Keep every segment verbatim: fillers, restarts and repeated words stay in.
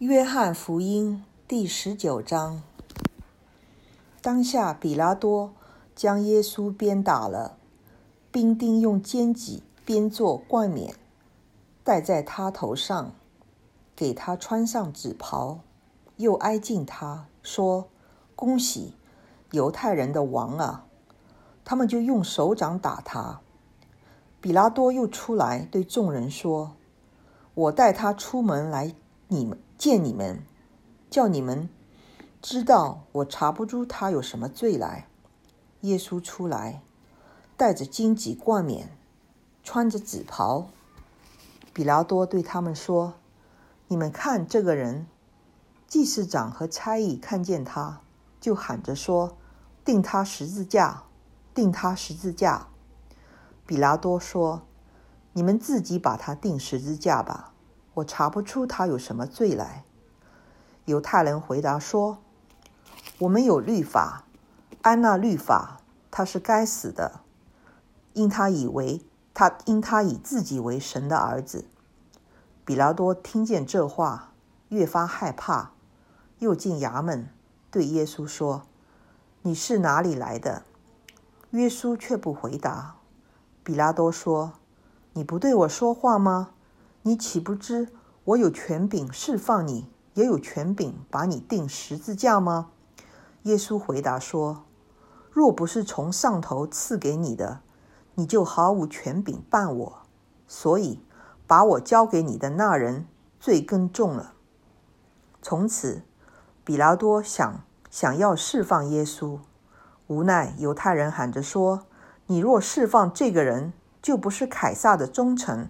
约翰福音第十九章。当下比拉多将耶稣鞭打了，兵丁用荆棘编作冠冕戴在他头上，给他穿上紫袍，又挨近他说：恭喜犹太人的王啊！他们就用手掌打他。比拉多又出来对众人说：我带他出门来你们见你们，叫你们知道我查不出他有什么罪来。耶稣出来，带着荆棘冠冕，穿着紫袍。比拉多对他们说：你们看这个人。祭司长和差役看见他，就喊着说：钉他十字架，钉他十字架。比拉多说：你们自己把他钉十字架吧，我查不出他有什么罪来。犹太人回答说：我们有律法，按那律法他是该死的，因他以为他因他以自己为神的儿子。比拉多听见这话，越发害怕，又进衙门对耶稣说：你是哪里来的？耶稣却不回答。比拉多说：你不对我说话吗？你岂不知我有权柄释放你，也有权柄把你钉十字架吗？耶稣回答说：若不是从上头赐给你的，你就毫无权柄办我。所以把我交给你的那人罪更重了。从此比拉多想想要释放耶稣，无奈犹太人喊着说：你若释放这个人，就不是凯撒的忠臣。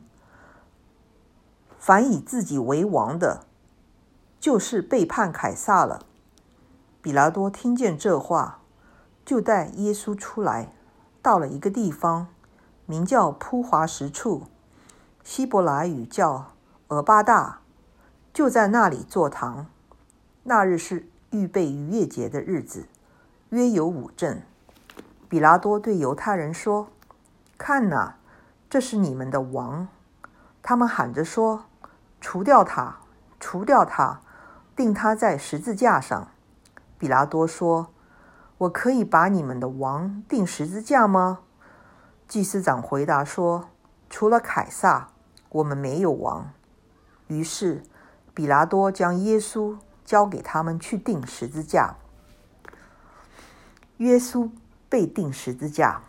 凡以自己为王的，就是背叛凯撒了。比拉多听见这话，就带耶稣出来，到了一个地方，名叫铺华石处，希伯来语叫俄巴大，就在那里坐堂。那日是预备逾越节的日子，约有五正。比拉多对犹太人说：看哪，这是你们的王。他们喊着说：除掉他，除掉他，钉他在十字架上。比拉多说：我可以把你们的王钉十字架吗？祭司长回答说：除了凯撒，我们没有王。于是比拉多将耶稣交给他们去钉十字架。耶稣被钉十字架，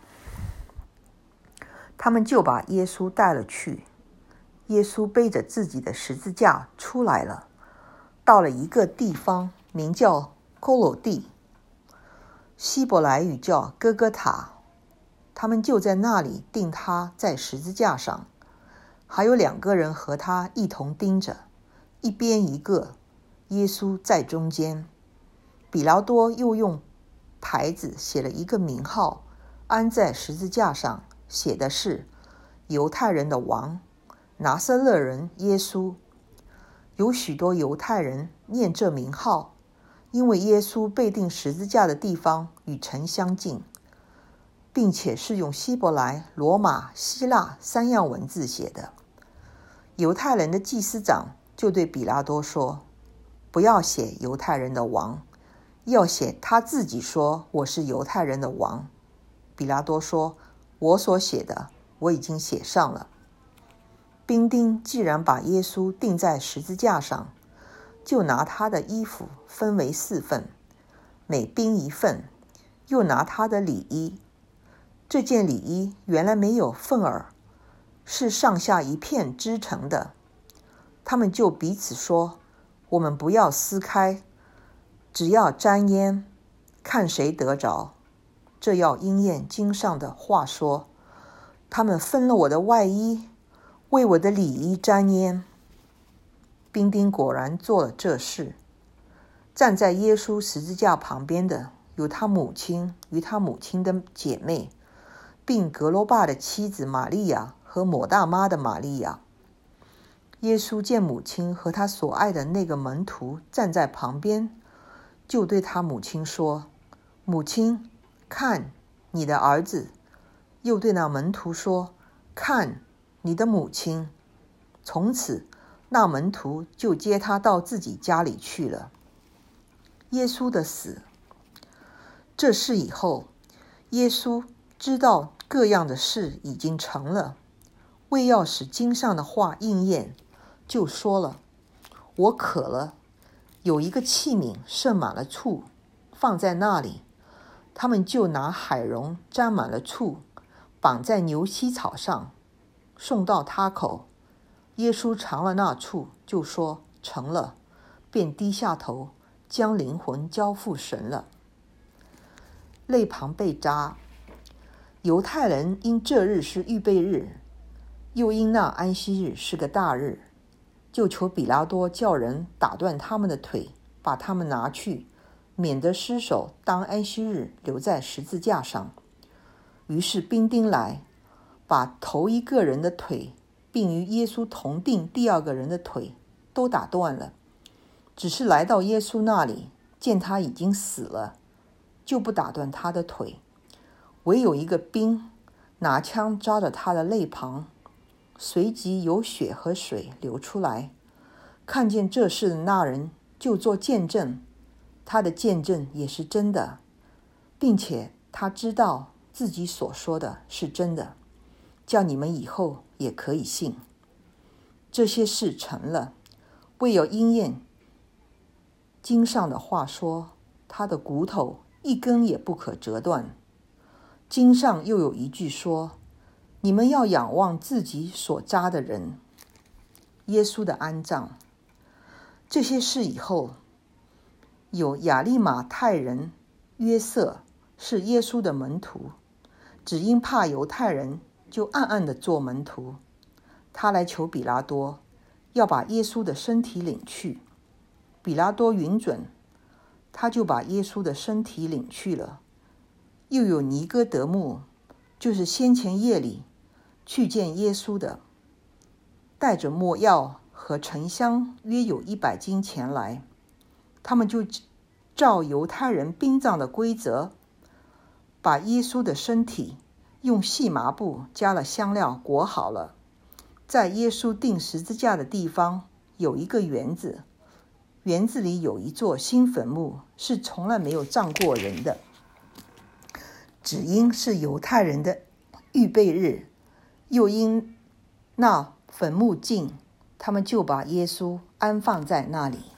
他们就把耶稣带了去。耶稣背着自己的十字架出来了，到了一个地方，名叫勾罗地，希伯来语叫哥哥塔。他们就在那里钉他在十字架上，还有两个人和他一同钉着，一边一个，耶稣在中间。比拉多又用牌子写了一个名号，安在十字架上，写的是犹太人的王，拿撒勒人耶稣。有许多犹太人念这名号，因为耶稣被钉十字架的地方与城相近，并且是用希伯来、罗马、希腊三样文字写的。犹太人的祭司长就对比拉多说：不要写犹太人的王，要写他自己说我是犹太人的王。比拉多说：我所写的我已经写上了。兵丁既然把耶稣钉在十字架上，就拿他的衣服分为四份，每兵一份，又拿他的里衣。这件里衣原来没有份儿，是上下一片织成的。他们就彼此说：我们不要撕开，只要沾烟，看谁得着。这要应验经上的话说：他们分了我的外衣，为我的里衣沾烟。兵丁果然做了这事。站在耶稣十字架旁边的有他母亲与他母亲的姐妹，并格罗巴的妻子玛利亚和抹大妈的玛利亚。耶稣见母亲和他所爱的那个门徒站在旁边，就对他母亲说：母亲，看你的儿子。又对那门徒说：看你的母亲。从此那门徒就接他到自己家里去了。耶稣的死。这事以后，耶稣知道各样的事已经成了，为要使经上的话应验，就说了：我渴了。有一个器皿盛满了醋，放在那里，他们就拿海蓉沾满了醋，绑在牛膝草上，送到他口。耶稣尝了那醋，就说：成了，便低下头，将灵魂交付神了。肋旁被扎。犹太人因这日是预备日，又因那安息日是个大日，就求比拉多叫人打断他们的腿，把他们拿去，免得尸首当安息日留在十字架上。于是兵丁来，把头一个人的腿，并与耶稣同定第二个人的腿都打断了。只是来到耶稣那里，见他已经死了，就不打断他的腿。唯有一个兵拿枪扎着他的肋旁，随即有血和水流出来。看见这事的那人就做见证，他的见证也是真的，并且他知道自己所说的是真的，叫你们以后也可以信。这些事成了，为有应验经上的话说，他的骨头一根也不可折断。经上又有一句说，你们要仰望自己所扎的人。耶稣的安葬。这些事以后，有亚利马太人约瑟是耶稣的门徒，只因怕犹太人，就暗暗地做门徒。他来求比拉多，要把耶稣的身体领去。比拉多允准，他就把耶稣的身体领去了。又有尼哥德慕，就是先前夜里去见耶稣的，带着没药和沉香约有一百斤前来。他们就照犹太人殡葬的规则，把耶稣的身体用细麻布加了香料裹好了。在耶稣钉十字架的地方有一个园子，园子里有一座新坟墓，是从来没有葬过人的，只因是犹太人的预备日，又因那坟墓近，他们就把耶稣安放在那里。